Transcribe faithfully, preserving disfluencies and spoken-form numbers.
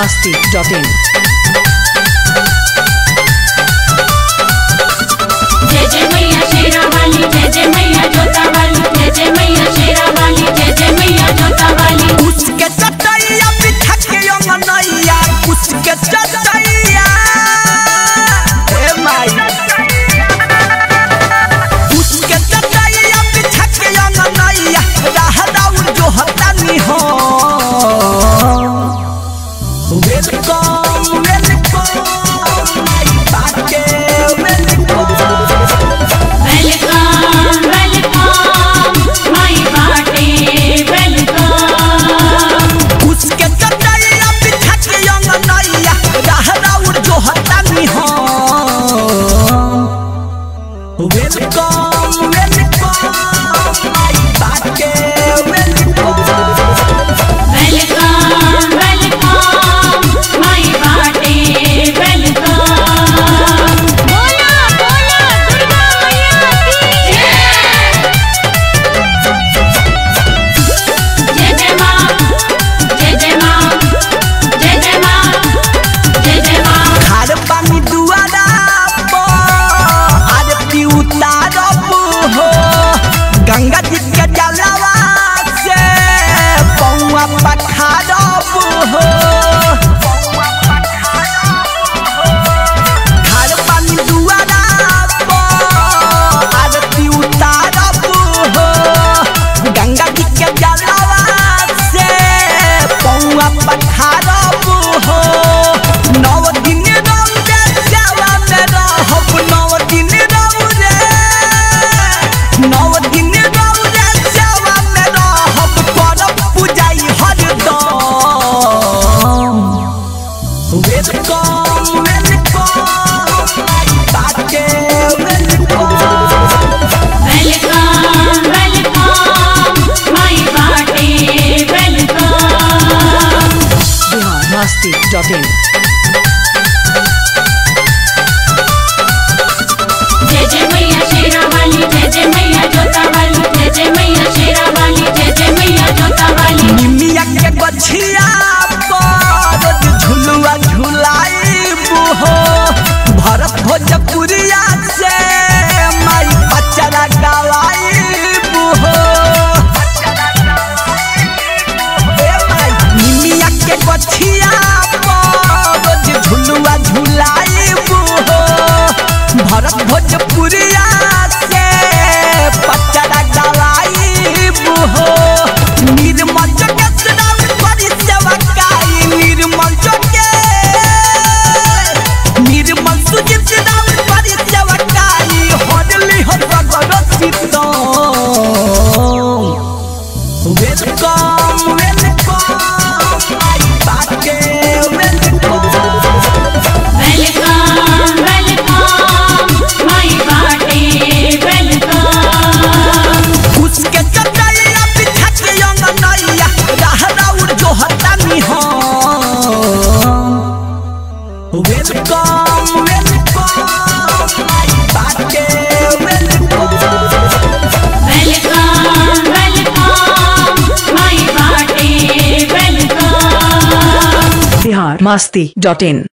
masti dot in. जय जय मैया शेरा वाली, जय जय मैया जोता वाली, जय जय मैया शेरा वाली, जय जय मैया जोता वाली। उसके चटैया बिछा के अंगनैया, उसके चटैया ए माई, उसके चटैया बिछा के अंगनैया, राह राउर जो हतानी हो। वेलकम वेलकम माई बाके वेलकम, वेलकम वेलकम माई बाटे वेलकम। उसके चटैया बिछा के अंगनैया, राह राउर जो हतानी हो। वेलकम वेलकम माई बाके वेलकम, वेलकम वेलकम माई बाटे वेलकम। बोला बोला दुर्गा मैया की जय। जय जय माँ, जय जय माँ, जय जय माँ, जय जय माँ। खार पानी दुआरा पर आरती उतारब हो, गंगा जी के जलवा से पौआ पखारब हो। खार पानी दुआरा पर आरती उतारब हो, गंगा जी के जलवा से पौआ पखारब हो। नौ दिन रौदे सेवा में रहब, नौ दिन रौदे, नौ दिन रौदे सेवा में रहब, करब पूजाई हरदम। वेलकम वेलकम माई बाके वेलकम, वेलकम वेलकम माई बाटे welcome. Bihar masti dot in. जय जय मैया शेरा वाली, जय जय मैया जोता वाली, जय जय मैया शेरा वाली, जय जय मैया जोता वाली। निमिया के गछिया पर झुलुआ झुलाइब हो, भरत भोजपुरिया से माई पचरा गवाइब हो। ए माई निमिया के गछिया पर झुलुआ झुलाइब हो, भरत भोजपुरिया से पचरा गवाइब हो। निर्मल के सदाव करी सेवकाई, निर्मल के निर्मल सुजित सदाव करी सेवकाई, हरली हो सगर सीतम। वेलकम वेलकम माई बाके वेलकम, वेलकम वेलकम माई बाटे वेलकम। उसके चटैया बिछा के अंगनैया, राह राउर जो हतानी हो। वेलकम वेलकम माई बाके वेलकम, वेलकम वेलकम माई बाटे welcome. Bihar masti dot in.